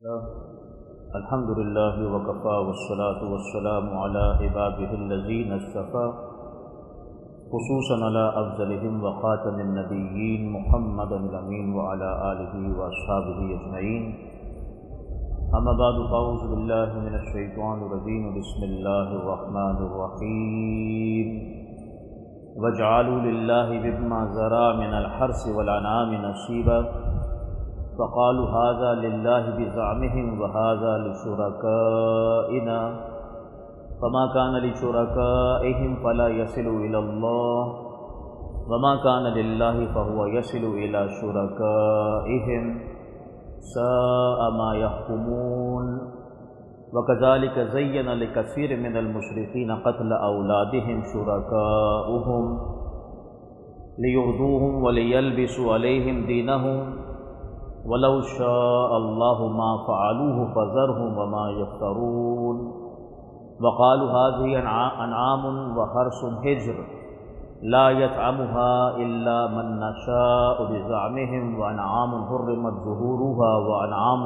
الحمد لله وكفى والصلاة والسلام على عباده الذين اصطفى خصوصا على أفضلهم وخاتم النبيين محمد الأمين وعلى آله وأصحابه أجمعين. أما بعد فأعوذ بالله من الشيطان الرجيم. بسم الله الرحمن الرحيم. وجعلوا لله مما ذرأ من الحرث والأنعام نصيبا فقالوا هذا لله بزعمهم وهذا لشركائنا فما كان لشركائهم فلا يصل إلى الله وما كان لله فهو يصل إلى شركائهم ساء ما يحكمون. وكذلك زين لكثير من المشركين قتل أولادهم شركاؤهم ليرضوهم وليلبسوا عليهم دينهم وَلَوْ شَاءَ اللَّهُ مَا فَعَلُوهُ فَذَرْهُمْ وَمَا يَفْتَرُونَ. وَقَالُوا هَٰذِهِ أَنْعَامٌ وَحَرْثٌ حِجْرٌ لَا يَطْعَمُهَا إِلَّا مَن نَّشَاءُ بِزَعْمِهِمْ وَأَنْعَامٌ حُرِّمَتْ ظُهُورُهَا وَأَنْعَامٌ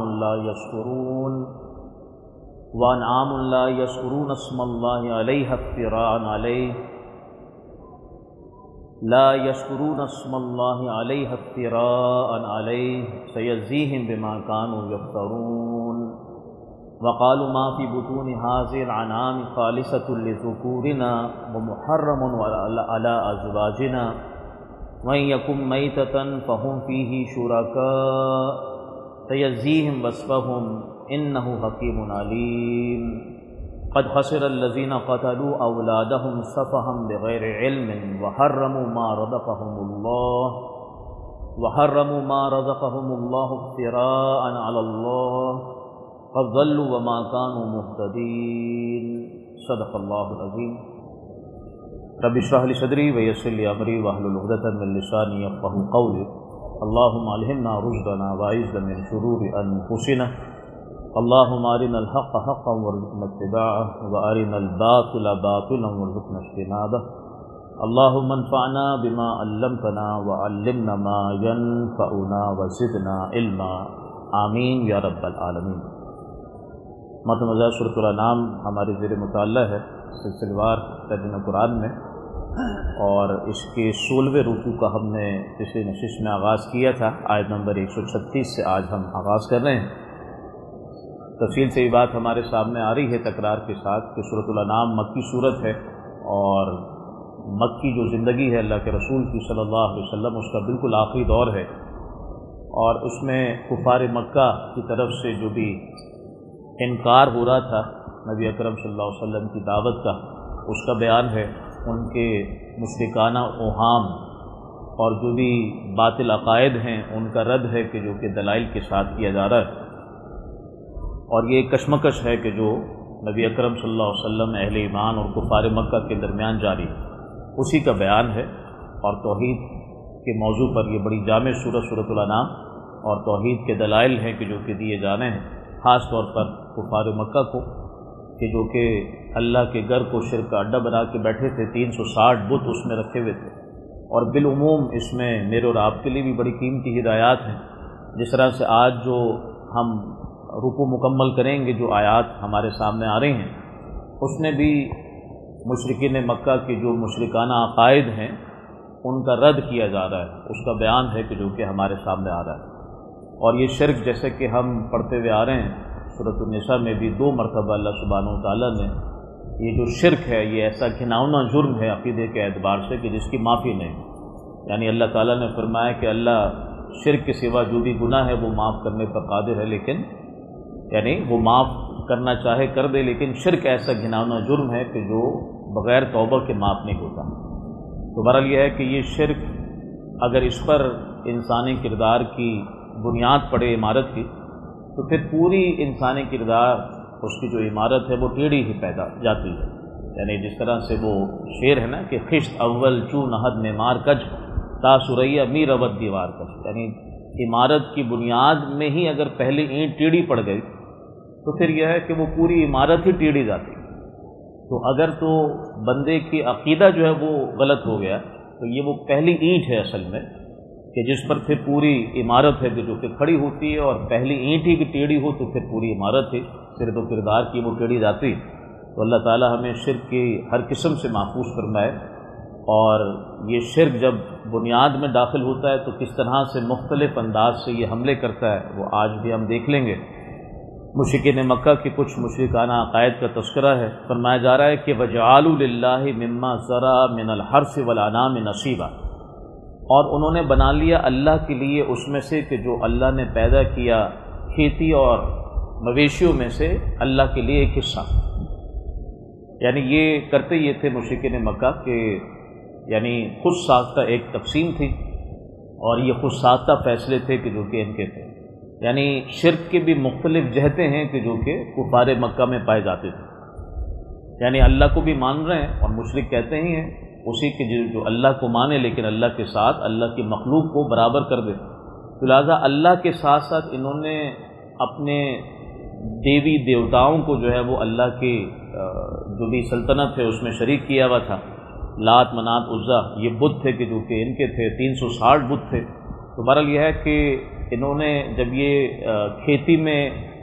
لَا يَذْكُرُونَ اسْمَ اللَّهِ عَلَيْهَا افْتِرَاءً عَلَيْهِ لا يشكرون اسم الله عليها افتراء عليه سيجزيهم بما كانوا يفترون. وقالوا ما في بطون هذه الأنعام خالصة لذكورنا ومحرم على أزواجنا وإن يكن ميتة فهم فيه شركاء سيجزيهم وصفهم إنه حكيم عليم. قد خسر الذين قتلوا أولادهم سفها بغير علم وحرموا ما رزقهم الله افتراء على الله قد ضلوا وما كانوا مهتدين. صدق الله العظيم. رب اشرح لي صدري ويسر لي أمري واحلل عقدة من لساني يفقهوا قولي. اللهم ألهمنا رشدنا وأعذنا من شرور أنفسنا. اللهم أرنا الحق حقا وارزقنا اتباعه وأرنا الباطل باطلا وارزقنا اجتنابه. اللهم انفعنا بما علمتنا وعلمنا ما ينفعنا وزدنا علما. آمین یا رب العالمین. محترم سورۃ الانعام ہمارے زیر مطالعہ ہے سلسلہ وار ترجمہ قرآن میں، اور اس کے 16ویں رکوع کا ہم نے پچھلی نشست میں آغاز کیا تھا. آیت نمبر 136 سے آج ہم آغاز کر رہے ہیں. تفصیل سے یہ بات ہمارے سامنے آ رہی ہے تکرار کے ساتھ کہ سورۃ الانعام مکی صورت ہے، اور مکی جو زندگی ہے اللہ کے رسول کی صلی اللہ علیہ وسلم اس کا بالکل آخری دور ہے، اور اس میں کفار مکہ کی طرف سے جو بھی انکار ہو رہا تھا نبی اکرم صلی اللہ علیہ وسلم کی دعوت کا، اس کا بیان ہے. ان کے مشرکانہ اوہام اور جو بھی باطل عقائد ہیں ان کا رد ہے کہ جو کہ دلائل کے ساتھ کیا جا رہا ہے. اور یہ ایک کشمکش ہے کہ جو نبی اکرم صلی اللہ علیہ وسلم اہل ایمان اور کفار مکہ کے درمیان جاری ہے، اسی کا بیان ہے. اور توحید کے موضوع پر یہ بڑی جامع سورۃ الانعام اور توحید کے دلائل ہیں کہ جو کہ دیے جانے ہیں، خاص طور پر کفار مکہ کو کہ جو کہ اللہ کے گھر کو شرک کا اڈا بنا کے بیٹھے تھے. 360 بت اس میں رکھے ہوئے تھے، اور بالعموم اس میں میرے اور آپ کے لیے بھی بڑی قیمتی ہدایات ہیں. جس طرح سے آج جو ہم رکوع مکمل کریں گے، جو آیات ہمارے سامنے آ رہی ہیں، اس میں بھی مشرکین مکہ کے جو مشرکانہ عقائد ہیں ان کا رد کیا جا رہا ہے، اس کا بیان ہے کہ جو کہ ہمارے سامنے آ رہا ہے. اور یہ شرک جیسے کہ ہم پڑھتے ہوئے آ رہے ہیں سورۃ النساء میں بھی 2 مرتبہ اللہ سبحانہ و تعالیٰ نے یہ جو شرک ہے یہ ایسا گھناؤنا جرم ہے عقیدے کے اعتبار سے کہ جس کی معافی نہیں. یعنی اللہ تعالیٰ نے فرمایا کہ اللہ شرک کے سوا جو بھی گناہ ہے وہ معاف کرنے پر قادر ہے، لیکن یعنی وہ معاف کرنا چاہے کر دے، لیکن شرک ایسا گھناؤنا جرم ہے کہ جو بغیر توبہ کے معاف نہیں ہوتا. تو بہرحال یہ ہے کہ یہ شرک اگر اس پر انسانی کردار کی بنیاد پڑے عمارت کی، تو پھر پوری انسانی کردار اس کی جو عمارت ہے وہ ٹیڑھی ہی پیدا جاتی ہے. یعنی جس طرح سے وہ شعر ہے نا کہ خشت اول چو نہد میں مار کج تا سریا می ربت دیوار کج. یعنی عمارت کی بنیاد میں ہی اگر پہلی اینٹ ٹیڑھی پڑ گئی تو پھر یہ ہے کہ وہ پوری عمارت ہی ٹیڑھی جاتی. تو اگر تو بندے کی عقیدہ جو ہے وہ غلط ہو گیا تو یہ وہ پہلی اینٹ ہے اصل میں کہ جس پر پھر پوری عمارت ہے جو کہ کھڑی ہوتی ہے، اور پہلی اینٹ ہی کی ٹیڑھی ہو تو پھر پوری عمارت ہے سرت و کردار کی وہ ٹیڑھی جاتی۔ تو اللہ تعالی ہمیں شرک کی ہر قسم سے محفوظ فرمائے، اور یہ شرک جب بنیاد میں داخل ہوتا ہے تو کس طرح سے مختلف انداز سے یہ حملے کرتا ہے وہ آج بھی ہم دیکھ لیں گے۔ مشرکین مکہ کے کچھ مشرکانہ عقائد کا تذکرہ ہے۔ فرمایا جا رہا ہے کہ وَجَعَلُوا لِلَّهِ مِمَّا زَرَعَ مِنَ الْحَرْثِ وَالْأَنْعَامِ نَصِيبًا، اور انہوں نے بنا لیا اللہ کے لیے اس میں سے کہ جو اللہ نے پیدا کیا کھیتی اور مویشیوں میں سے اللہ کے لیے ایک حصہ۔ یعنی یہ کرتے یہ تھے مشرکین مکہ کہ یعنی خود ساختہ ایک تقسیم تھی، اور یہ خود ساختہ فیصلے تھے کہ جو کہ ان کے تھے۔ یعنی شرک کے بھی مختلف جہتیں ہیں کہ جو کہ کفار مکہ میں پائے جاتے تھے، یعنی اللہ کو بھی مان رہے ہیں، اور مشرک کہتے ہی ہیں اسی کے جو اللہ کو مانے لیکن اللہ کے ساتھ اللہ کی مخلوق کو برابر کر دے۔ تو لہٰذا اللہ کے ساتھ ساتھ انہوں نے اپنے دیوی دیوتاؤں کو جو ہے وہ اللہ کے جو بھی سلطنت ہے اس میں شریک کیا ہوا تھا۔ لات، منات، عزا یہ بت تھے کہ جو کہ ان کے تھے، 360 بت تھے۔ تو بہرحال یہ ہے کہ انہوں نے جب یہ کھیتی میں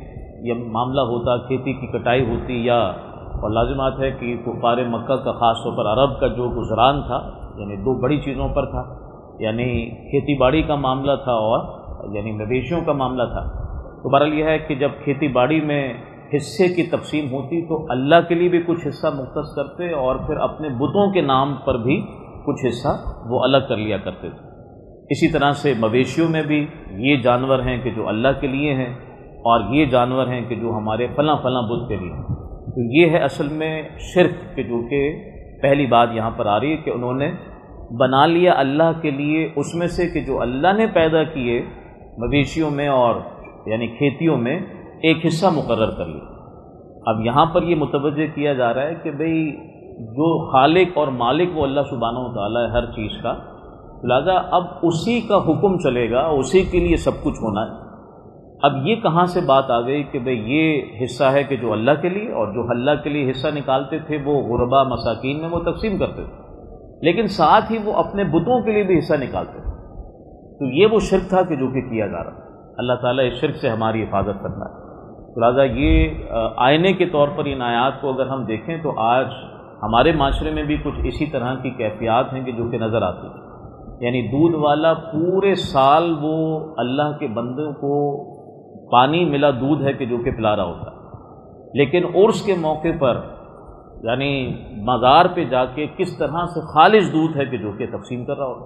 یہ معاملہ ہوتا، کھیتی کی کٹائی ہوتی، یا اور لازمات ہے کہ کفار مکہ کا خاص طور پر عرب کا جو گزران تھا یعنی دو بڑی چیزوں پر تھا، یعنی کھیتی باڑی کا معاملہ تھا اور یعنی مویشیوں کا معاملہ تھا۔ تو بہرحال یہ ہے کہ جب کھیتی باڑی میں حصے کی تقسیم ہوتی تو اللہ کے لیے بھی کچھ حصہ مختص کرتے، اور پھر اپنے بتوں کے نام پر بھی کچھ حصہ وہ الگ کر لیا کرتے تھے۔ اسی طرح سے مویشیوں میں بھی یہ جانور ہیں کہ جو اللہ کے لیے ہیں، اور یہ جانور ہیں کہ جو ہمارے فلاں فلاں بت کے لیے ہیں۔ تو یہ ہے اصل میں شرک کہ جو کہ پہلی بات یہاں پر آ رہی ہے کہ انہوں نے بنا لیا اللہ کے لیے اس میں سے کہ جو اللہ نے پیدا کیے مویشیوں میں اور یعنی کھیتیوں میں ایک حصہ مقرر کر لیا۔ اب یہاں پر یہ متوجہ کیا جا رہا ہے کہ بھئی جو خالق اور مالک وہ اللہ سبحانہ و تعالیٰ ہے ہر چیز کا، لہذا اب اسی کا حکم چلے گا، اسی کے لیے سب کچھ ہونا ہے۔ اب یہ کہاں سے بات آ گئی کہ بھئی یہ حصہ ہے کہ جو اللہ کے لیے، اور جو اللہ کے لیے حصہ نکالتے تھے وہ غربا مساکین میں وہ تقسیم کرتے تھے، لیکن ساتھ ہی وہ اپنے بتوں کے لیے بھی حصہ نکالتے تھے۔ تو یہ وہ شرک تھا کہ جو کہ کیا جا رہا تھا۔ اللہ تعالیٰ اس شرک سے ہماری حفاظت کرنا ہے۔ لہٰذا یہ آئینے کے طور پر ان آیات کو اگر ہم دیکھیں تو آج ہمارے معاشرے میں بھی کچھ اسی طرح کی کیفیات ہیں کہ جو کہ نظر آتی ہیں۔ یعنی دودھ والا پورے سال وہ اللہ کے بندوں کو پانی ملا دودھ ہے کہ جو کہ پلا رہا ہوتا ہے، لیکن عرس کے موقع پر یعنی مزار پہ جا کے کس طرح سے خالص دودھ ہے کہ جو کہ تقسیم کر رہا ہوتا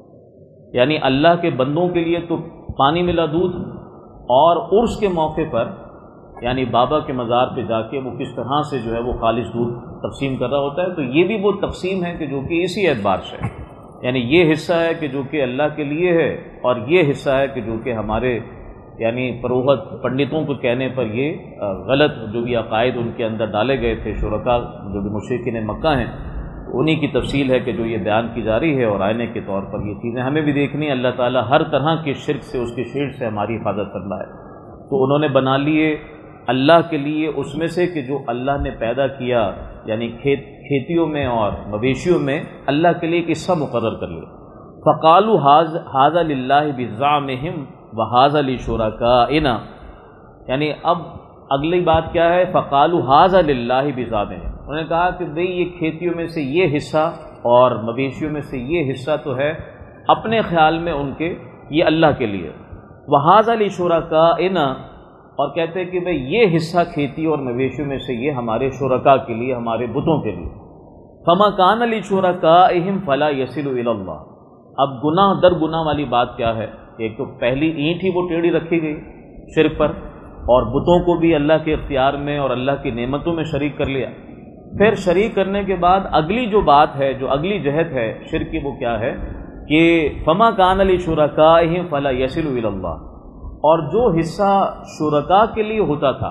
ہے۔ یعنی اللہ کے بندوں کے لیے تو پانی ملا دودھ، اور عرس کے موقع پر یعنی بابا کے مزار پہ جا کے وہ کس طرح سے جو ہے وہ خالص دودھ تقسیم کر رہا ہوتا ہے۔ تو یہ بھی وہ تقسیم ہے کہ جو کہ اسی اعتبار سے ہے، یعنی یہ حصہ ہے کہ جو کہ اللہ کے لیے ہے، اور یہ حصہ ہے کہ جو کہ ہمارے یعنی پروہت پنڈتوں کے کہنے پر یہ غلط جو بھی عقائد ان کے اندر ڈالے گئے تھے شرکا جو بھی مشرکین مکہ ہیں، انہی کی تفصیل ہے کہ جو یہ بیان کی جا رہی ہے، اور آئینے کے طور پر یہ چیزیں ہمیں بھی دیکھنی ہے۔ اللہ تعالیٰ ہر طرح کے شرک سے، اس کی شرک سے ہماری حفاظت کرنا ہے۔ تو انہوں نے بنا لیے اللہ کے لیے اس میں سے کہ جو اللہ نے پیدا کیا، یعنی کھیتیوں میں اور مویشیوں میں اللہ کے لیے ایک حصہ مقرر کر لیا۔ فَقَالُوا هَذَا لِلَّهِ بِزَعْمِهِمْ وَهَذَا لِشُرَكَائِنَا، یعنی اب اگلی بات کیا ہے؟ فَقَالُوا هَذَا لِلَّهِ بِزَعْمِهِمْ، انہوں نے کہا کہ بھئی یہ کھیتیوں میں سے یہ حصہ اور مویشیوں میں سے یہ حصہ تو ہے اپنے خیال میں ان کے یہ اللہ کے لیے، وَهَذَا لِشُرَكَائِنَا، اور کہتے ہیں کہ بھئی یہ حصہ کھیتی اور مویشیوں میں سے یہ ہمارے شرکا کے لیے، ہمارے بتوں کے لیے۔ فَمَا كَانَ لِشُرَكَائِهِمْ فَلَا يَصِلُ إِلَى اللَّهِ، اب گناہ در گناہ والی بات کیا ہے؟ ایک تو پہلی اینٹ ہی وہ ٹیڑھی رکھی گئی شرک پر، اور بتوں کو بھی اللہ کے اختیار میں اور اللہ کی نعمتوں میں شریک کر لیا۔ پھر شریک کرنے کے بعد اگلی جو بات ہے، جو اگلی جہت ہے شرک کی، وہ کیا ہے کہ فَمَا كَانَ لِشُرَكَائِهِمْ فَلَا يَصِلُ إِلَى اللَّهِ، اور جو حصہ شرکا کے لیے ہوتا تھا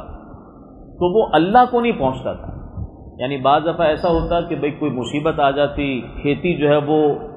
تو وہ اللہ کو نہیں پہنچتا تھا۔ یعنی بعض دفعہ ایسا ہوتا کہ بھئی کوئی مصیبت آ جاتی، کھیتی جو ہے وہ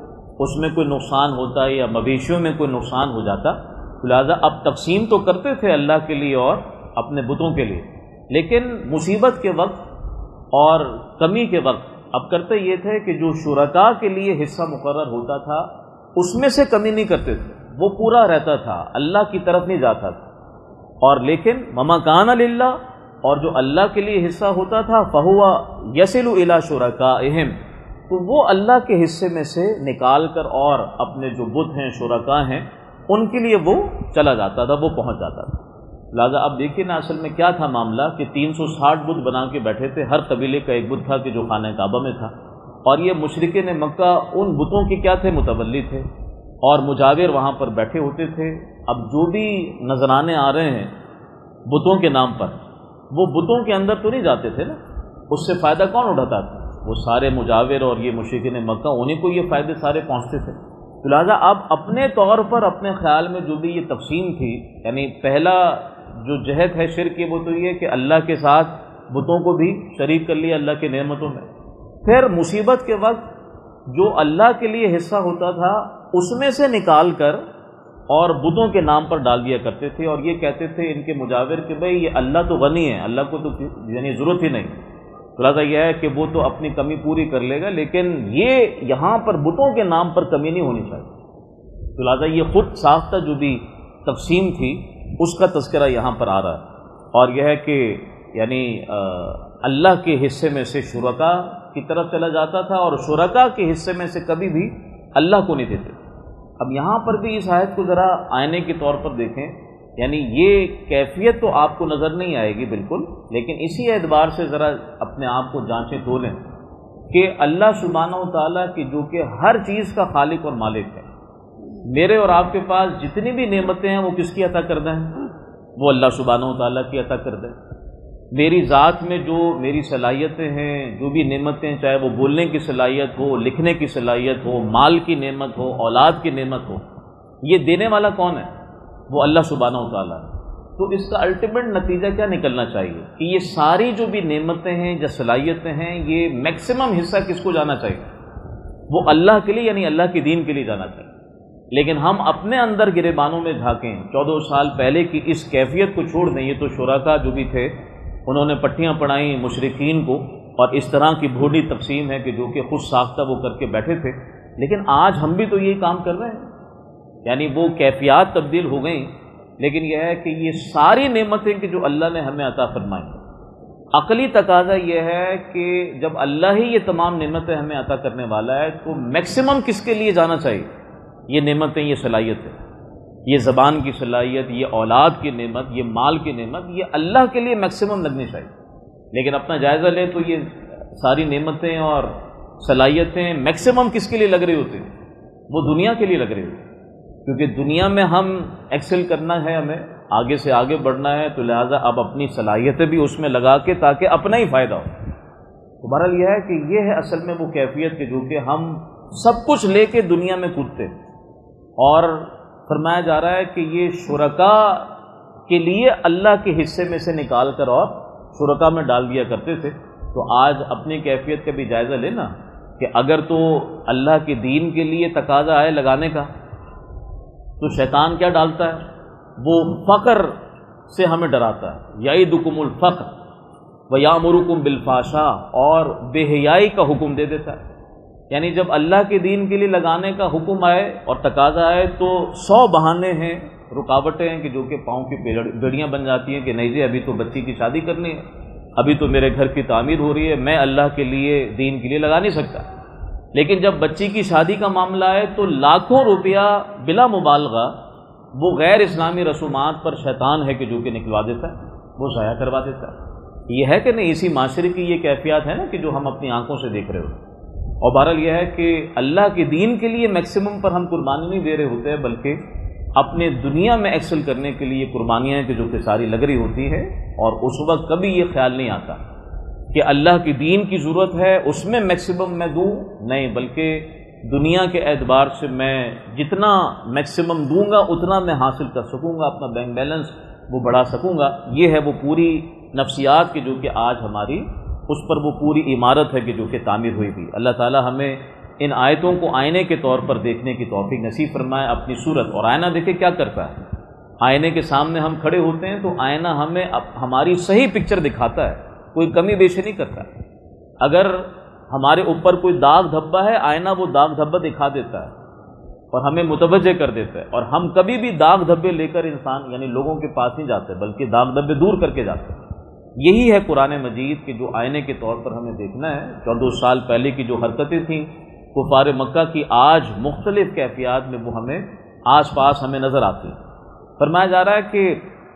اس میں کوئی نقصان ہوتا یا مویشیوں میں کوئی نقصان ہو جاتا، لہٰذا اب تقسیم تو کرتے تھے اللہ کے لیے اور اپنے بتوں کے لیے، لیکن مصیبت کے وقت اور کمی کے وقت اب کرتے یہ تھے کہ جو شرکا کے لیے حصہ مقرر ہوتا تھا اس میں سے کمی نہیں کرتے تھے، وہ پورا رہتا تھا، اللہ کی طرف نہیں جاتا تھا. اور لیکن وما کان للہ، اور جو اللہ کے لیے حصہ ہوتا تھا فہو یصل الی شرکائہم، تو وہ اللہ کے حصے میں سے نکال کر اور اپنے جو بت ہیں، شرکاء ہیں، ان کے لیے وہ چلا جاتا تھا، وہ پہنچ جاتا تھا. لہٰذا اب دیکھیے نا اصل میں کیا تھا معاملہ کہ 360 بت بنا کے بیٹھے تھے، ہر قبیلے کا ایک بت تھا کہ جو خانہ کعبہ میں تھا، اور یہ مشرکین مکہ ان بتوں کے کیا تھے، متولی تھے، اور مجاور وہاں پر بیٹھے ہوتے تھے. اب جو بھی نذرانے آ رہے ہیں بتوں کے نام پر، وہ بتوں کے اندر تو نہیں جاتے تھے نا، اس سے فائدہ کون اٹھاتا تھا؟ وہ سارے مجاور اور یہ مشرکین مکہ، انہیں کو یہ فائدے سارے پہنچتے تھے. تو لہٰذا اب اپنے طور پر اپنے خیال میں جو بھی یہ تقسیم تھی، یعنی پہلا جو جہت ہے شرک کی، وہ تو یہ کہ اللہ کے ساتھ بتوں کو بھی شریک کر لیا اللہ کی نعمتوں میں. پھر مصیبت کے وقت جو اللہ کے لیے حصہ ہوتا تھا اس میں سے نکال کر اور بتوں کے نام پر ڈال دیا کرتے تھے، اور یہ کہتے تھے ان کے مجاور کہ بھئی یہ اللہ تو غنی ہے، اللہ کو تو یعنی ضرورت ہی نہیں. خلاصہ یہ ہے کہ وہ تو اپنی کمی پوری کر لے گا، لیکن یہ یہاں پر بتوں کے نام پر کمی نہیں ہونی چاہیے. تو لہٰذا یہ خود ساختہ جو بھی تقسیم تھی اس کا تذکرہ یہاں پر آ رہا ہے. اور یہ ہے کہ یعنی اللہ کے حصے میں سے شرکاء کی طرف چلا جاتا تھا، اور شرکاء کے حصے میں سے کبھی بھی اللہ کو نہیں دیتے. اب یہاں پر بھی اس آیت کو ذرا آئینے کے طور پر دیکھیں، یعنی یہ کیفیت تو آپ کو نظر نہیں آئے گی بالکل، لیکن اسی اعتبار سے ذرا اپنے آپ کو جانچیں تولیں کہ اللہ سبحانہ و تعالیٰ کی جو کہ ہر چیز کا خالق اور مالک ہے، میرے اور آپ کے پاس جتنی بھی نعمتیں ہیں وہ کس کی عطا کردہ ہیں؟ وہ اللہ سبحانہ و تعالیٰ کی عطا کردہ ہیں. میری ذات میں جو میری صلاحیتیں ہیں، جو بھی نعمتیں، چاہے وہ بولنے کی صلاحیت ہو، لکھنے کی صلاحیت ہو، مال کی نعمت ہو، اولاد کی نعمت ہو، یہ دینے والا کون ہے؟ وہ اللہ سبحانہ و تعالیٰ ہے. تو اس کا الٹیمیٹ نتیجہ کیا نکلنا چاہیے کہ یہ ساری جو بھی نعمتیں ہیں یا صلاحیتیں ہیں، یہ میکسیمم حصہ کس کو جانا چاہیے؟ وہ اللہ کے لیے، یعنی اللہ کے دین کے لیے جانا چاہیے. لیکن ہم اپنے اندر گریبانوں میں جھانکیں، 14 سال پہلے کی اس کیفیت کو چھوڑ دیں. یہ تو شرکاء جو بھی تھے انہوں نے پٹیاں پڑھائیں مشرکین کو، اور اس طرح کی بھولی تقسیم ہے کہ جو کہ خود ساختہ وہ کر کے بیٹھے تھے. لیکن آج ہم بھی تو یہی کام کر رہے ہیں، یعنی وہ کیفیات تبدیل ہو گئیں، لیکن یہ ہے کہ یہ ساری نعمتیں کہ جو اللہ نے ہمیں عطا فرمائیں، عقلی تقاضا یہ ہے کہ جب اللہ ہی یہ تمام نعمتیں ہمیں عطا کرنے والا ہے تو میکسیمم کس کے لیے جانا چاہیے؟ یہ نعمتیں، یہ صلاحیتیں، یہ زبان کی صلاحیت، یہ اولاد کی نعمت، یہ مال کی نعمت، یہ اللہ کے لیے میکسیمم لگنی چاہیے. لیکن اپنا جائزہ لیں تو یہ ساری نعمتیں اور صلاحیتیں میکسیمم کس کے لیے لگ رہی ہوتی ہیں؟ وہ دنیا کے لیے لگ رہی ہوتی ہیں، کیونکہ دنیا میں ہم ایکسل کرنا ہے، ہمیں آگے سے آگے بڑھنا ہے، تو لہٰذا اب اپنی صلاحیتیں بھی اس میں لگا کے تاکہ اپنا ہی فائدہ ہو. تو بہرحال یہ ہے کہ یہ ہے اصل میں وہ کیفیت کہ جو کہ ہم سب کچھ لے کے دنیا میں کودتے، اور فرمایا جا رہا ہے کہ یہ شرکاء کے لیے اللہ کے حصے میں سے نکال کر اور شرکاء میں ڈال دیا کرتے تھے. تو آج اپنی کیفیت کا بھی جائزہ لینا کہ اگر تو اللہ کے دین کے لیے تقاضا آئے لگانے کا تو شیطان کیا ڈالتا ہے؟ وہ فقر سے ہمیں ڈراتا ہے. یعدکم الفقر ویامرکم بالفحشاء، اور بے حیائی کا حکم دے دیتا ہے. یعنی جب اللہ کے دین کے لیے لگانے کا حکم آئے اور تقاضا آئے تو 100 بہانے ہیں، رکاوٹیں ہیں کہ جو کہ پاؤں کی بیڑیاں بن جاتی ہیں کہ نہیں جی ابھی تو بچی کی شادی کرنی ہے، ابھی تو میرے گھر کی تعمیر ہو رہی ہے، میں اللہ کے لیے دین کے لیے لگا نہیں سکتا. لیکن جب بچی کی شادی کا معاملہ آئے تو لاکھوں روپیہ بلا مبالغہ وہ غیر اسلامی رسومات پر شیطان ہے کہ جو کہ نکلوا دیتا ہے، وہ ضائع کروا دیتا ہے. یہ ہے کہ نہیں؟ اسی معاشرے کی یہ کیفیات ہے نا کہ جو ہم اپنی آنکھوں سے دیکھ رہے ہوتے ہیں. اور بہرحال یہ ہے کہ اللہ کے دین کے لیے میکسیمم پر ہم قربانی نہیں دے رہے ہوتے ہیں، بلکہ اپنے دنیا میں ایکسل کرنے کے لیے قربانیاں کہ جو کہ ساری لگ رہی ہوتی ہے. اور اس وقت کبھی یہ خیال نہیں آتا کہ اللہ کی دین کی ضرورت ہے اس میں میکسیمم میں دوں، نہیں، بلکہ دنیا کے اعتبار سے میں جتنا میکسیمم دوں گا اتنا میں حاصل کر سکوں گا، اپنا بینک بیلنس وہ بڑھا سکوں گا. یہ ہے وہ پوری نفسیات کی جو کہ آج ہماری اس پر وہ پوری عمارت ہے کہ جو کہ تعمیر ہوئی بھی. اللہ تعالی ہمیں ان آیتوں کو آئینے کے طور پر دیکھنے کی توفیق نصیب فرمائے اپنی صورت. اور آئینہ دیکھیں کیا کرتا ہے، آئینے کے سامنے ہم کھڑے ہوتے ہیں تو آئینہ ہمیں ہماری صحیح پکچر دکھاتا ہے، کوئی کمی بیشی نہیں کرتا. اگر ہمارے اوپر کوئی داغ دھبا ہے، آئینہ وہ داغ دھبا دکھا دیتا ہے. اور ہمیں متوجہ کر دیتا ہے، اور ہم کبھی بھی داغ دھبے لے کر انسان یعنی لوگوں کے پاس نہیں جاتے بلکہ داغ دھبے دور کر کے جاتے ہیں۔ یہی ہے قرآن مجید کے جو آئینے کے طور پر ہمیں دیکھنا ہے۔ 14 سال پہلے کی جو حرکتیں تھیں کفار مکہ کی، آج مختلف کیفیات میں وہ ہمیں آس پاس ہمیں نظر آتی ہیں۔ فرمایا جا رہا ہے کہ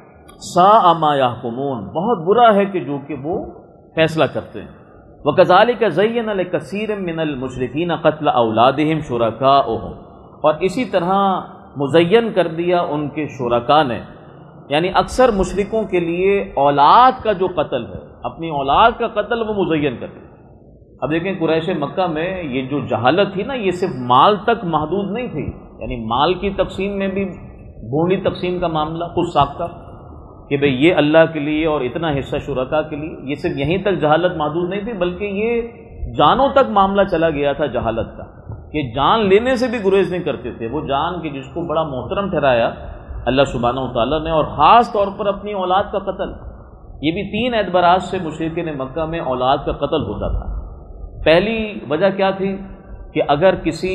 ساء ما یحکمون، بہت برا ہے کہ جو کہ وہ فیصلہ کرتے ہیں۔ وَكَذَلِكَ زَيَّنَ لِكَثِيرٍ مِّنَ الْمُشْرِكِينَ قَتْلَ أَوْلَادِهِمْ شُرَكَاؤُهُمْ، اور اسی طرح مزین کر دیا ان کے شرکاء نے، یعنی اکثر مشرکوں کے لیے اولاد کا جو قتل ہے، اپنی اولاد کا قتل وہ مزین کر دیا۔ اب دیکھیں قریش مکہ میں یہ جو جہالت تھی نا، یہ صرف مال تک محدود نہیں تھی، یعنی مال کی تقسیم میں بھی بھونڈی تقسیم کا معاملہ خود ساختہ کہ بھئی یہ اللہ کے لیے اور اتنا حصہ شرکاء کے لیے، یہ صرف یہیں تک جہالت محدود نہیں تھی بلکہ یہ جانوں تک معاملہ چلا گیا تھا جہالت کا، کہ جان لینے سے بھی گریز نہیں کرتے تھے۔ وہ جان کہ جس کو بڑا محترم ٹھہرایا اللہ سبحانہ وتعالیٰ نے، اور خاص طور پر اپنی اولاد کا قتل، یہ بھی 3 اعتبارات سے مشرکین مکہ میں اولاد کا قتل ہوتا تھا۔ پہلی وجہ کیا تھی کہ اگر کسی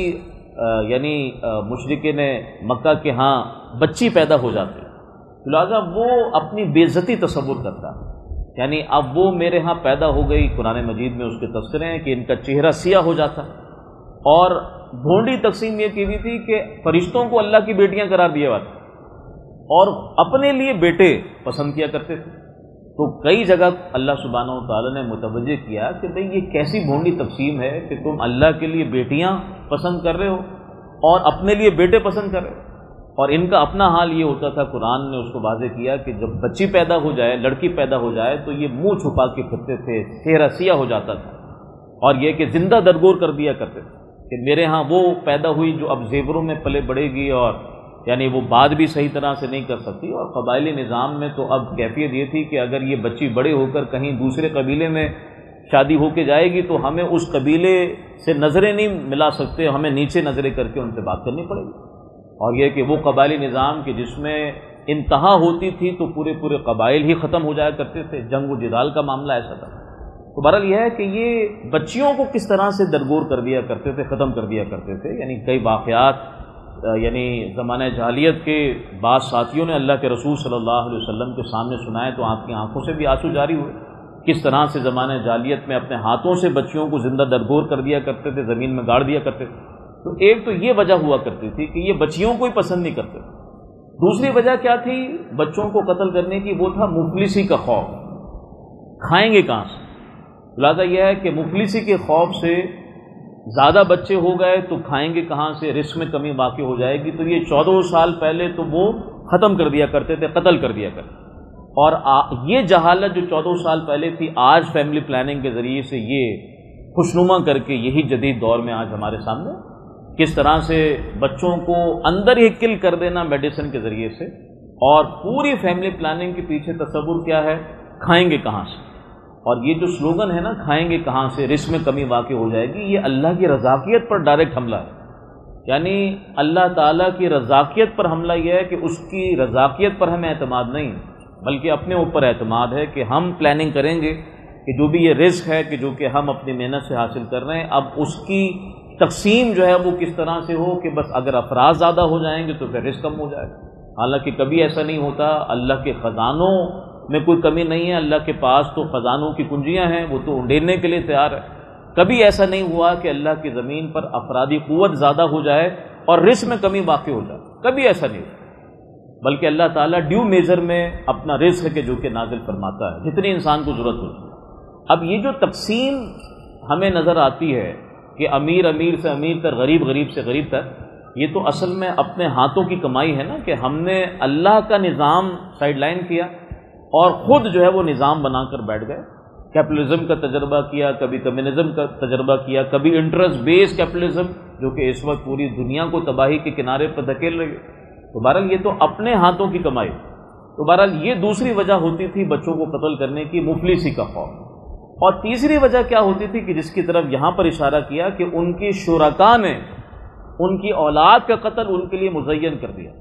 یعنی مشرکین مکہ کے ہاں بچی پیدا ہو جاتی، لہٰذا وہ اپنی بے عزتی تصور کرتا، یعنی اب وہ میرے ہاں پیدا ہو گئی، قرآن مجید میں اس کے تذکرے ہیں کہ ان کا چہرہ سیاہ ہو جاتا، اور بھونڈی تقسیم یہ کی ہوئی تھی کہ فرشتوں کو اللہ کی بیٹیاں قرار دیا ہوا تھا اور اپنے لیے بیٹے پسند کیا کرتے تھے۔ تو کئی جگہ اللہ سبحانہ و تعالیٰ نے متوجہ کیا کہ بھئی یہ کیسی بھونڈی تقسیم ہے کہ تم اللہ کے لیے بیٹیاں پسند کر رہے ہو اور اپنے لیے بیٹے پسند کر رہے ہو۔ اور ان کا اپنا حال یہ ہوتا تھا، قرآن نے اس کو واضح کیا کہ جب بچی پیدا ہو جائے، لڑکی پیدا ہو جائے، تو یہ منہ چھپا کے پھرتے تھے، چہرہ سیاہ ہو جاتا تھا، اور یہ کہ زندہ درگور کر دیا کرتے تھے کہ میرے ہاں وہ پیدا ہوئی جو اب زیوروں میں پلے بڑھے گی، اور یعنی وہ بات بھی صحیح طرح سے نہیں کر سکتی۔ اور قبائلی نظام میں تو اب کیفیت یہ تھی کہ اگر یہ بچی بڑے ہو کر کہیں دوسرے قبیلے میں شادی ہو کے جائے گی تو ہمیں اس قبیلے سے نظریں نہیں ملا سکتے، ہمیں نیچے نظریں کر کے ان سے بات کرنی پڑے گی۔ اور یہ کہ وہ قبائلی نظام کہ جس میں انتہا ہوتی تھی تو پورے پورے قبائل ہی ختم ہو جایا کرتے تھے، جنگ و جدال کا معاملہ ایسا تھا۔ تو بہرحال یہ ہے کہ یہ بچیوں کو کس طرح سے درگور کر دیا کرتے تھے، ختم کر دیا کرتے تھے۔ یعنی کئی واقعات یعنی زمانہ جاہلیت کے بعض ساتھیوں نے اللہ کے رسول صلی اللہ علیہ وسلم کے سامنے سنائے تو آپ کی آنکھوں سے بھی آنسو جاری ہوئے، کس طرح سے زمانہ جاہلیت میں اپنے ہاتھوں سے بچیوں کو زندہ درگور کر دیا کرتے تھے، زمین میں گاڑ دیا کرتے تھے۔ تو ایک تو یہ وجہ ہوا کرتی تھی کہ یہ بچیوں کو ہی پسند نہیں کرتے۔ دوسری وجہ کیا تھی بچوں کو قتل کرنے کی؟ وہ تھا مفلسی کا خوف، کھائیں گے کہاں سے۔ لہٰذا یہ ہے کہ مفلسی کے خوف سے زیادہ بچے ہو گئے تو کھائیں گے کہاں سے، رزق میں کمی واقع ہو جائے گی۔ تو یہ 14 سال پہلے تو وہ ختم کر دیا کرتے تھے، قتل کر دیا کرتے۔ اور یہ جہالت جو 14 سال پہلے تھی، آج فیملی پلاننگ کے ذریعے سے یہ خوشنما کر کے یہی جدید دور میں آج ہمارے سامنے کس طرح سے بچوں کو اندر ہی کل کر دینا میڈیسن کے ذریعے سے، اور پوری فیملی پلاننگ کے پیچھے تصور کیا ہے، کھائیں گے کہاں سے۔ اور یہ جو سلوگن ہے نا، کھائیں گے کہاں سے، رزق میں کمی واقع ہو جائے گی، یہ اللہ کی رزاقیت پر ڈائریکٹ حملہ ہے۔ یعنی اللہ تعالیٰ کی رزاقیت پر حملہ یہ ہے کہ اس کی رزاقیت پر ہمیں اعتماد نہیں بلکہ اپنے اوپر اعتماد ہے کہ ہم پلاننگ کریں گے کہ جو بھی یہ رزق ہے کہ جو کہ ہم اپنی محنت سے حاصل کر رہے ہیں، اب اس کی تقسیم جو ہے وہ کس طرح سے ہو کہ بس اگر افراد زیادہ ہو جائیں گے تو پھر رزق کم ہو جائے گا۔ حالانکہ کبھی ایسا نہیں ہوتا، اللہ کے خزانوں میں کوئی کمی نہیں ہے، اللہ کے پاس تو خزانوں کی کنجیاں ہیں، وہ تو انڈیلنے کے لیے تیار ہے۔ کبھی ایسا نہیں ہوا کہ اللہ کی زمین پر افرادی قوت زیادہ ہو جائے اور رزق میں کمی واقع ہو جائے، کبھی ایسا نہیں ہوا، بلکہ اللہ تعالیٰ ڈیو میجر میں اپنا رزق کے جو کہ نازل فرماتا ہے جتنی انسان کو ضرورت ہوتی ہے۔ اب یہ جو تقسیم ہمیں نظر آتی ہے کہ امیر امیر سے امیر تک، غریب غریب سے غریب تک، یہ تو اصل میں اپنے ہاتھوں کی کمائی ہے نا، کہ ہم نے اللہ کا نظام سائیڈ لائن کیا اور خود جو ہے وہ نظام بنا کر بیٹھ گئے۔ کیپٹلزم کا تجربہ کیا، کبھی کمیونزم کا تجربہ کیا، کبھی انٹرسٹ بیس کیپٹلزم جو کہ اس وقت پوری دنیا کو تباہی کے کنارے پر دھکیل رہی ہے۔ تو بہرحال یہ تو اپنے ہاتھوں کی کمائی۔ تو بہرحال یہ دوسری وجہ ہوتی تھی بچوں کو قتل کرنے کی، مفلسی کا خوف۔ اور تیسری وجہ کیا ہوتی تھی کہ جس کی طرف یہاں پر اشارہ کیا کہ ان کی شرکاء نے ان کی اولاد کا قتل ان کے لیے مزین کر دیا۔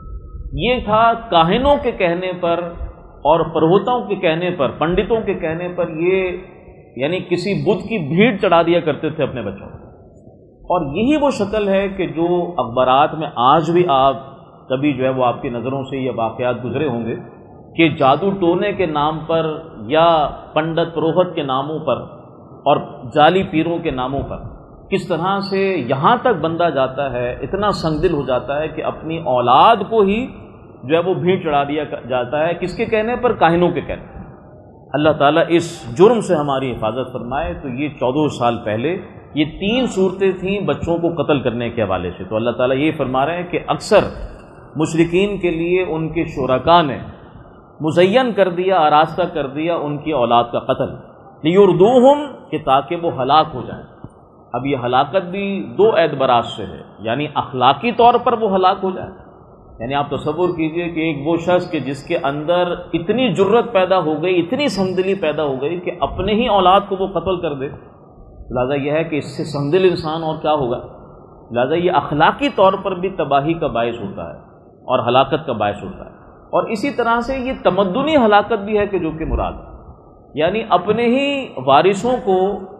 یہ تھا کاہنوں کے کہنے پر اور پروہتوں کے کہنے پر، پنڈتوں کے کہنے پر، یہ یعنی کسی بت کی بھیڑ چڑھا دیا کرتے تھے اپنے بچوں کو۔ اور یہی وہ شکل ہے کہ جو اخبارات میں آج بھی آپ کبھی جو ہے وہ آپ کی نظروں سے یہ واقعات گزرے ہوں گے کہ جادو ٹونے کے نام پر یا پنڈت پروہت کے ناموں پر اور جعلی پیروں کے ناموں پر کس طرح سے یہاں تک بندہ جاتا ہے، اتنا سنگ دل ہو جاتا ہے کہ اپنی اولاد کو ہی جو ہے وہ بھیڑ چڑھا دیا جاتا ہے، کس کے کہنے پر؟ کاہنوں کے کہنے پر۔ اللہ تعالیٰ اس جرم سے ہماری حفاظت فرمائے۔ تو یہ 14 سال پہلے یہ 3 صورتیں تھیں بچوں کو قتل کرنے کے حوالے سے۔ تو اللہ تعالیٰ یہ فرما رہے ہیں کہ اکثر مشرکین کے لیے ان کے شرکاء نے مزین کر دیا، آراستہ کر دیا ان کی اولاد کا قتل، لیردوہم، کہ تاکہ وہ ہلاک ہو جائیں۔ اب یہ ہلاکت بھی 2 اعتبارات سے ہے، یعنی اخلاقی طور پر وہ ہلاک ہو جائیں، یعنی آپ تصور کیجئے کہ ایک وہ شخص کہ جس کے اندر اتنی جرت پیدا ہو گئی، اتنی سنگدلی پیدا ہو گئی کہ اپنے ہی اولاد کو وہ قتل کر دے، لہٰذا یہ ہے کہ اس سے سنگدل انسان اور کیا ہوگا، لہٰذا یہ اخلاقی طور پر بھی تباہی کا باعث ہوتا ہے اور ہلاکت کا باعث ہوتا ہے۔ اور اسی طرح سے یہ تمدنی ہلاکت بھی ہے کہ جو کہ مراد ہے، یعنی اپنے ہی وارثوں کو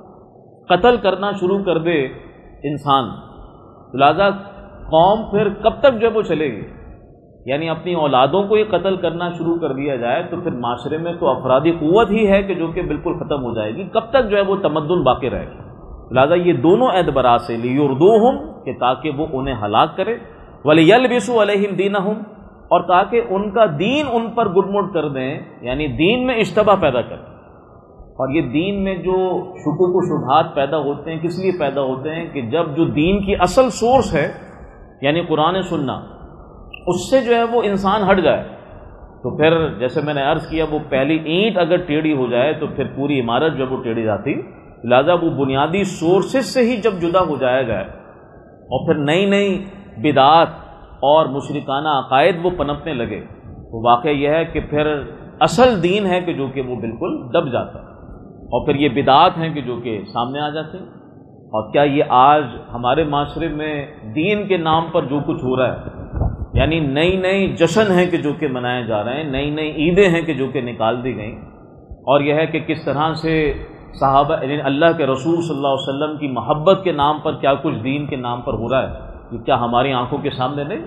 قتل کرنا شروع کر دے انسان، لہٰذا قوم پھر کب تک جو ہے وہ چلے گی، یعنی اپنی اولادوں کو یہ قتل کرنا شروع کر دیا جائے تو پھر معاشرے میں تو افرادی قوت ہی ہے کہ جو کہ بالکل ختم ہو جائے گی، کب تک جو ہے وہ تمدن باقی رہے گا۔ لہٰذا یہ دونوں اعتبارات سے لیردوہم، کہ تاکہ وہ انہیں ہلاک کرے، ولیلبسوا علیہم دینہم، اور تاکہ ان کا دین ان پر گڈمٹ کر دیں، یعنی دین میں اشتباہ پیدا کریں۔ اور یہ دین میں جو شکوک و شبہات پیدا ہوتے ہیں کس لیے پیدا ہوتے ہیں کہ جب جو دین کی اصل سورس ہے یعنی قرآن سننا، اس سے جو ہے وہ انسان ہٹ جائے تو پھر جیسے میں نے عرض کیا وہ پہلی اینٹ اگر ٹیڑھی ہو جائے تو پھر پوری عمارت جو وہ ٹیڑھی جاتی، لہٰذا وہ بنیادی سورسز سے ہی جب جدا ہو جائے گا اور پھر نئی نئی بدعات اور مشرکانہ عقائد وہ پنپنے لگے تو واقعہ یہ ہے کہ پھر اصل دین ہے کہ جو کہ وہ بالکل دب جاتا ہے، اور پھر یہ بدعات ہیں کہ جو کہ سامنے آ جاتے ہیں۔ اور کیا یہ آج ہمارے معاشرے میں دین کے نام پر جو کچھ ہو رہا ہے، یعنی نئی نئی جشن ہیں کہ جو کہ منائے جا رہے ہیں، نئی نئی عیدیں ہیں کہ جو کہ نکال دی گئیں، اور یہ ہے کہ کس طرح سے صحابہ یعنی اللہ کے رسول صلی اللہ علیہ وسلم کی محبت کے نام پر کیا کچھ دین کے نام پر ہو رہا ہے، یہ کیا ہماری آنکھوں کے سامنے نہیں؟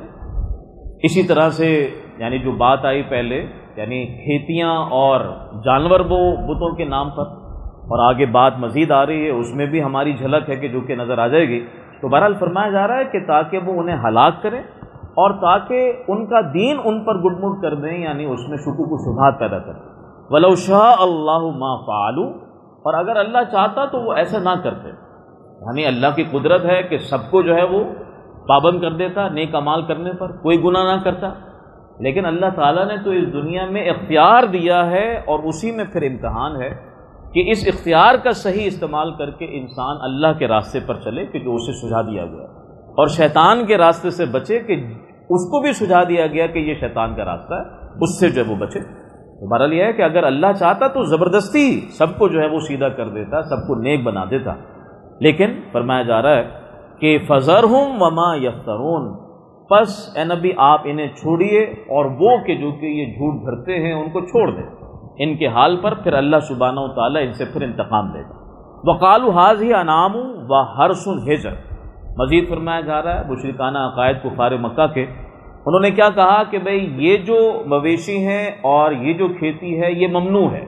اسی طرح سے یعنی جو بات آئی پہلے، یعنی کھیتیاں اور جانور وہ بتوں کے نام پر، اور آگے بات مزید آ رہی ہے اس میں بھی ہماری جھلک ہے کہ جو کہ نظر آ جائے گی۔ تو بہرحال فرمایا جا رہا ہے کہ تاکہ وہ انہیں ہلاک کریں اور تاکہ ان کا دین ان پر گڈمٹ کر دیں، یعنی اس میں شکوک و شبہات پیدا کریں۔ وَلَوْ شَاءَ اللَّهُ مَا فَعَلُوا، اور اگر اللہ چاہتا تو وہ ایسا نہ کرتے، یعنی اللہ کی قدرت ہے کہ سب کو جو ہے وہ پابند کر دیتا نیک اعمال کرنے پر، کوئی گناہ نہ کرتا، لیکن اللہ تعالیٰ نے تو اس دنیا میں اختیار دیا ہے اور اسی میں پھر امتحان ہے کہ اس اختیار کا صحیح استعمال کر کے انسان اللہ کے راستے پر چلے کہ جو اسے سجھا دیا گیا، اور شیطان کے راستے سے بچے کہ اس کو بھی سجھا دیا گیا کہ یہ شیطان کا راستہ ہے، اس سے جو ہے وہ بچے۔ بہرحال یہ ہے کہ اگر اللہ چاہتا تو زبردستی سب کو جو ہے وہ سیدھا کر دیتا، سب کو نیک بنا دیتا، لیکن فرمایا جا رہا ہے کہ فَذَرْهُمْ وَمَا يَفْتَرُونَ، پس اے نبی آپ انہیں چھوڑیے اور وہ کہ جو کہ یہ جھوٹ بھرتے ہیں ان کو چھوڑ دیں، ان کے حال پر پھر اللہ سبحانہ و تعالیٰ ان سے پھر انتقام دے گا۔ وَقَالُوا هَٰذِهِ أَنْعَامٌ وَحَرْثٌ حِجْرٌ، مزید فرمایا جا رہا ہے مشرکانہ عقائد کفار مکہ کے، انہوں نے کیا کہا کہ بھئی یہ جو مویشی ہیں اور یہ جو کھیتی ہے یہ ممنوع ہے۔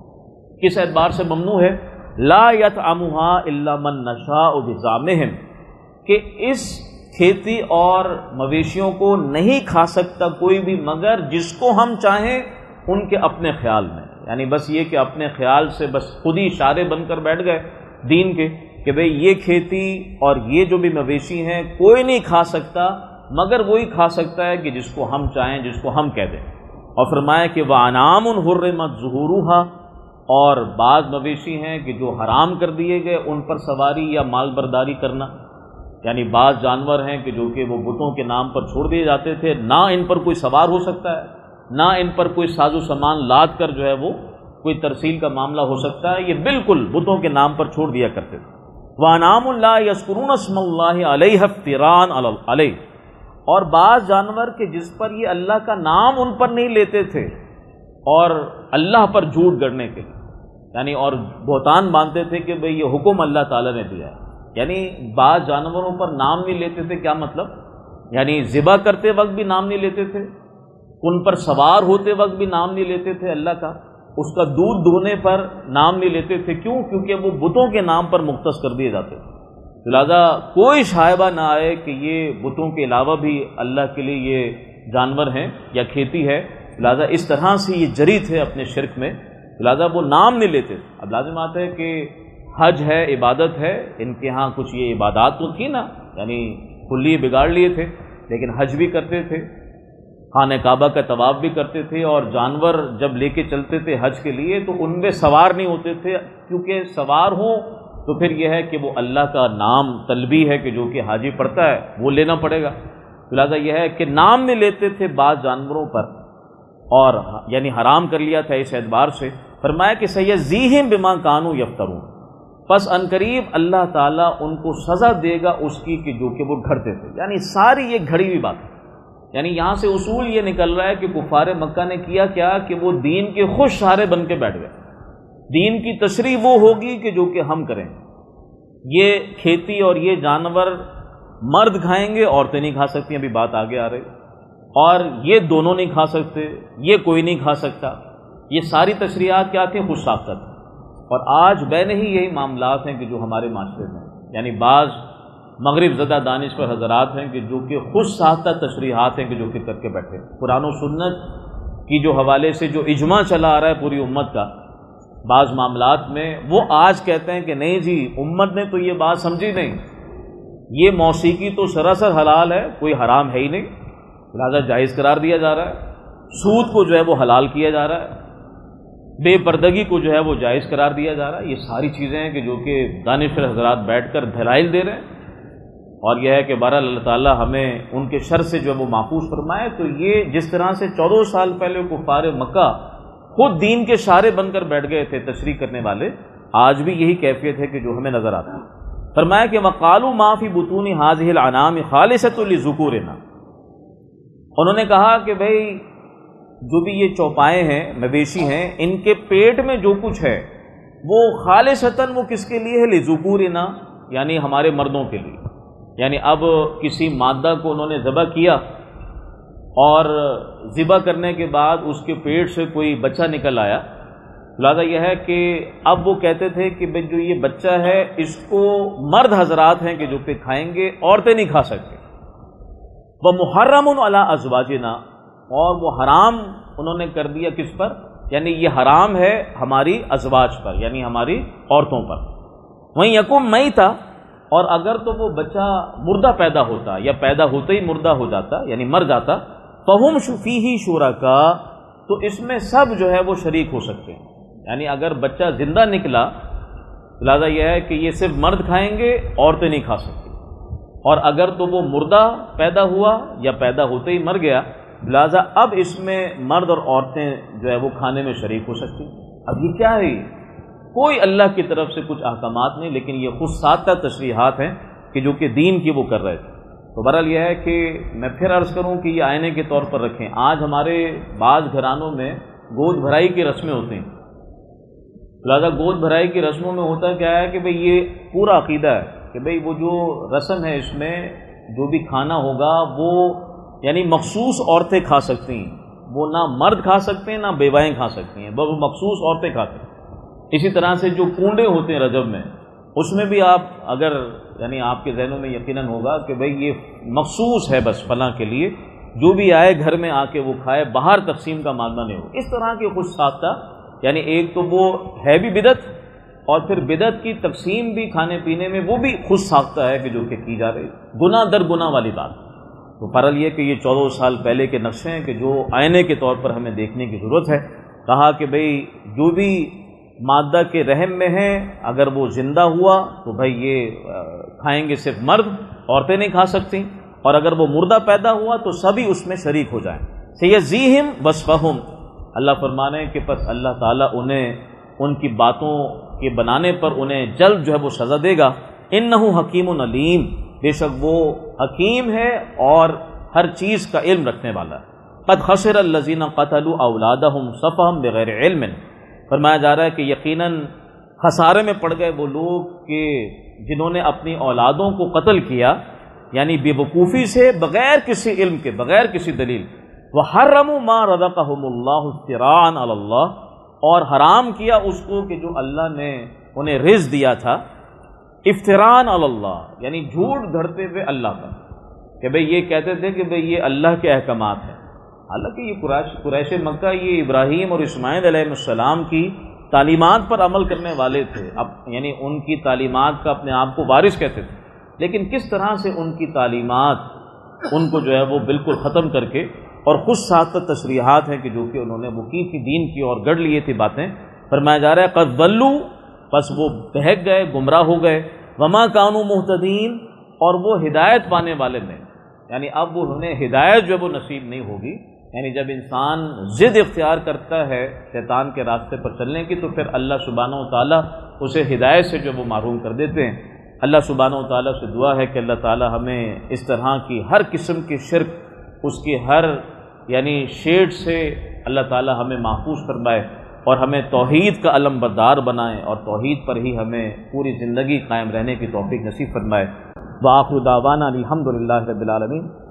کس اعتبار سے ممنوع ہے؟ لا يطعمها الا من نشاء بزعمهم، کہ اس کھیتی اور مویشیوں کو نہیں کھا سکتا کوئی بھی مگر جس کو ہم چاہیں ان کے اپنے خیال میں، یعنی بس یہ کہ اپنے خیال سے بس خود ہی اشارے بن کر بیٹھ گئے دین کے کہ بھئی یہ کھیتی اور یہ جو بھی مویشی ہیں کوئی نہیں کھا سکتا مگر وہی کھا سکتا ہے کہ جس کو ہم چاہیں، جس کو ہم کہہ دیں۔ اور فرمایا کہ وَأَنْعَامٌ حُرِّمَتْ ظُهُورُهَا، اور بعض مویشی ہیں کہ جو حرام کر دیے گئے ان پر سواری یا مال برداری کرنا، یعنی بعض جانور ہیں کہ جو کہ وہ بتوں کے نام پر چھوڑ دیے جاتے تھے، نہ ان پر کوئی سوار ہو سکتا ہے، نہ ان پر کوئی ساز و سامان لاد کر جو ہے وہ کوئی ترسیل کا معاملہ ہو سکتا ہے، یہ بالکل بتوں کے نام پر چھوڑ دیا کرتے تھے۔ وَأَنْعَامٌ لَا يَذْكُرُونَ اسْمَ اللَّهِ عَلَيْهَا افْتِرَاءً عَلَيْهِ، اور بعض جانور کہ جس پر یہ اللہ کا نام ان پر نہیں لیتے تھے اور اللہ پر جھوٹ گڑنے کے، یعنی اور بہتان باندھتے تھے کہ بھئی یہ حکم اللہ تعالیٰ نے دیا ہے، یعنی بعض جانوروں پر نام نہیں لیتے تھے، کیا مطلب؟ یعنی ذبح کرتے وقت بھی نام نہیں لیتے تھے، ان پر سوار ہوتے وقت بھی نام نہیں لیتے تھے اللہ کا، اس کا دودھ دھونے پر نام نہیں لیتے تھے، کیوں؟ کیونکہ وہ بتوں کے نام پر مختص کر دیے جاتے تھے، لہذا کوئی شائبہ نہ آئے کہ یہ بتوں کے علاوہ بھی اللہ کے لیے یہ جانور ہیں یا کھیتی ہے، لہذا اس طرح سے یہ جری تھے اپنے شرک میں، لہذا وہ نام نہیں لیتے تھے۔ اب لازم آتا ہے کہ حج ہے، عبادت ہے، ان کے ہاں کچھ یہ عبادات تو تھی نا، یعنی کلی بگاڑ لیے تھے، لیکن حج بھی کرتے تھے، خانہ کعبہ کا طواف بھی کرتے تھے، اور جانور جب لے کے چلتے تھے حج کے لیے تو ان میں سوار نہیں ہوتے تھے، کیونکہ سوار ہوں تو پھر یہ ہے کہ وہ اللہ کا نام تلبی ہے کہ جو کہ حاجی پڑھتا ہے وہ لینا پڑے گا، لہٰذا یہ ہے کہ نام نہیں لیتے تھے بعض جانوروں پر، اور یعنی حرام کر لیا تھا اس اعتبار سے۔ فرمایا کہ سیجزیہم بما کانوا یفترون، پس عنقریب اللہ تعالیٰ ان کو سزا دے گا اس کی کہ جو کہ وہ گھڑتے تھے، یعنی ساری یہ گھڑی ہوئی بات ہے۔ یعنی یہاں سے اصول یہ نکل رہا ہے کہ کفار مکہ نے کیا کیا کہ وہ دین کے خوش سارے بن کے بیٹھ گئے، دین کی تشریح وہ ہوگی کہ جو کہ ہم کریں، یہ کھیتی اور یہ جانور مرد کھائیں گے، عورتیں نہیں کھا سکتی، ابھی بات آگے آ رہی، اور یہ دونوں نہیں کھا سکتے، یہ کوئی نہیں کھا سکتا، یہ ساری تشریحات کیا تھیں؟ خود ساختہ تھیں۔ اور آج بین ہی یہی معاملات ہیں کہ جو ہمارے معاشرے میں، یعنی بعض مغرب زدہ دانشور حضرات ہیں کہ جو کہ خود ساختہ تشریحات ہیں کہ جو کہ کر کے بیٹھے، قرآن و سنت کی جو حوالے سے جو اجماع چلا آ رہا ہے پوری امت کا بعض معاملات میں، وہ آج کہتے ہیں کہ نہیں جی امت نے تو یہ بات سمجھی نہیں، یہ موسیقی تو سراسر حلال ہے، کوئی حرام ہے ہی نہیں، لہذا جائز قرار دیا جا رہا ہے، سود کو جو ہے وہ حلال کیا جا رہا ہے، بے پردگی کو جو ہے وہ جائز قرار دیا جا رہا ہے۔ یہ ساری چیزیں ہیں کہ جو کہ دانشور حضرات بیٹھ کر دلائل دے رہے ہیں، اور یہ ہے کہ بہرحال اللہ تعالیٰ ہمیں ان کے شر سے جو ہے وہ محفوظ فرمائے۔ تو یہ جس طرح سے 14 سال پہلے کفار مکہ خود دین کے شارے بن کر بیٹھ گئے تھے تشریح کرنے والے، آج بھی یہی کیفیت ہے کہ جو ہمیں نظر آتا ہے۔ فرمایا کہ وَقَالُوا مَا فِي بُطُونِ هَٰذِهِ الْأَنْعَامِ خَالِصَةٌ لِذُكُورِنَا، انہوں نے کہا کہ بھئی جو بھی یہ چوپائے ہیں، مویشی ہیں، ان کے پیٹ میں جو کچھ ہے وہ خالصتاً وہ کس کے لیے ہے؟ لِذُكُورِنَا، یعنی ہمارے مردوں کے لیے۔ یعنی اب کسی مادہ کو انہوں نے ذبح کیا، اور ذبح کرنے کے بعد اس کے پیٹ سے کوئی بچہ نکل آیا، لہٰذا یہ ہے کہ اب وہ کہتے تھے کہ جو یہ بچہ ہے اس کو مرد حضرات ہیں کہ جو کہ کھائیں گے، عورتیں نہیں کھا سکتے۔ وَمُحَرَّمٌ عَلَىٰ أَزْوَاجِنَا، اور وہ حرام انہوں نے کر دیا کس پر؟ یعنی یہ حرام ہے ہماری ازواج پر، یعنی ہماری عورتوں پر۔ وَإِن يَكُن مَيْتًا، اور اگر تو وہ بچہ مردہ پیدا ہوتا یا پیدا ہوتے ہی مردہ ہو جاتا یعنی مر جاتا، فَهُمْ فِيهِ شُرَكَاء، تو اس میں سب جو ہے وہ شریک ہو سکتے ہیں، یعنی اگر بچہ زندہ نکلا لہٰذا یہ ہے کہ یہ صرف مرد کھائیں گے، عورتیں نہیں کھا سکتی، اور اگر تو وہ مردہ پیدا ہوا یا پیدا ہوتے ہی مر گیا لہٰذا اب اس میں مرد اور عورتیں جو ہے وہ کھانے میں شریک ہو سکتی۔ اب یہ کیا ہے؟ کوئی اللہ کی طرف سے کچھ احکامات نہیں، لیکن یہ خود سادہ تشریحات ہیں کہ جو کہ دین کی وہ کر رہے تھے۔ تو بہرحال یہ ہے کہ میں پھر عرض کروں کہ یہ آئینے کے طور پر رکھیں۔ آج ہمارے بعض گھرانوں میں گود بھرائی کی رسمیں ہوتی ہیں، لہٰذا گود بھرائی کی رسموں میں ہوتا کیا ہے کہ بھئی یہ پورا عقیدہ ہے کہ بھئی وہ جو رسم ہے اس میں جو بھی کھانا ہوگا وہ یعنی مخصوص عورتیں کھا سکتی ہیں، وہ نہ مرد کھا سکتے ہیں نہ بیوائیں کھا سکتی ہیں، وہ مخصوص عورتیں کھاتی ہیں۔ اسی طرح سے جو کنڈے ہوتے ہیں رجب میں، اس میں بھی آپ اگر یعنی آپ کے ذہنوں میں یقیناً ہوگا کہ بھئی یہ مخصوص ہے بس فلاں کے لیے، جو بھی آئے گھر میں آ کے وہ کھائے، باہر تقسیم کا معاملہ نہیں ہو۔ اس طرح کی خود ساختہ یعنی ایک تو وہ ہے بھی بدعت، اور پھر بدعت کی تقسیم بھی کھانے پینے میں وہ بھی خود ساختہ ہے کہ جو کہ کی جا رہی، گناہ در گناہ والی بات۔ تو بہرحال یہ کہ یہ 14 سال پہلے کے نقشے ہیں کہ جو آئینے کے طور پر ہمیں دیکھنے کی ضرورت ہے۔ کہا کہ بھئی جو بھی مادہ کے رحم میں ہیں اگر وہ زندہ ہوا تو بھئی یہ کھائیں گے صرف مرد، عورتیں نہیں کھا سکتی، اور اگر وہ مردہ پیدا ہوا تو سبھی اس میں شریک ہو جائیں۔ سیجزیہم وصفہم، اللہ فرمانے کہ پس اللہ تعالیٰ انہیں ان کی باتوں کے بنانے پر انہیں جلد جو ہے وہ سزا دے گا۔ انہ حکیم علیم، بے شک وہ حکیم ہے اور ہر چیز کا علم رکھنے والا ہے۔ قد خسر الذین قتلوا اولادہم سفہا بغیر علم، فرمایا جا رہا ہے کہ یقیناً خسارے میں پڑ گئے وہ لوگ کہ جنہوں نے اپنی اولادوں کو قتل کیا، یعنی بے وقوفی سے، بغیر کسی علم کے، بغیر کسی دلیل. وَحَرَّمُوا مَا رَزَقَهُمُ اللَّهُ افْتِرَاءً عَلَى اللَّهِ، اور حرام کیا اس کو کہ جو اللہ نے انہیں رزق دیا تھا، افتراءً علی اللہ، یعنی جھوٹ گھڑتے ہوئے اللہ کا، کہ بھئی یہ کہتے تھے کہ بھئی یہ اللہ کے احکامات ہیں. حالانکہ یہ قریش مکہ یہ ابراہیم اور اسماعیل علیہ السلام کی تعلیمات پر عمل کرنے والے تھے، یعنی ان کی تعلیمات کا اپنے آپ کو وارث کہتے تھے، لیکن کس طرح سے ان کی تعلیمات ان کو جو ہے وہ بالکل ختم کر کے، اور خود ساتھ تشریحات ہیں کہ جو کہ انہوں نے وہ کی تھی دین کی اور گڑھ لیے تھی باتیں. فرمایا جا رہا ہے قد ضلوا، بس وہ بہک گئے، گمراہ ہو گئے. وما کانوا مہتدین، اور وہ ہدایت پانے والے نہیں، یعنی اب وہ انہیں ہدایت جو وہ نصیب نہیں ہوگی. یعنی جب انسان ضد اختیار کرتا ہے شیطان کے راستے پر چلنے کی، تو پھر اللہ سبحانہ و تعالیٰ اسے ہدایت سے جو وہ محروم کر دیتے ہیں. اللہ سبحانہ و تعالیٰ سے دعا ہے کہ اللہ تعالیٰ ہمیں اس طرح کی ہر قسم کی شرک، اس کی ہر یعنی شیڈ سے اللہ تعالیٰ ہمیں محفوظ فرمائے، اور ہمیں توحید کا علم بردار بنائے، اور توحید پر ہی ہمیں پوری زندگی قائم رہنے کی توفیق نصیب فرمائے. وآخر دعوانا الحمد للہ رب العالمین.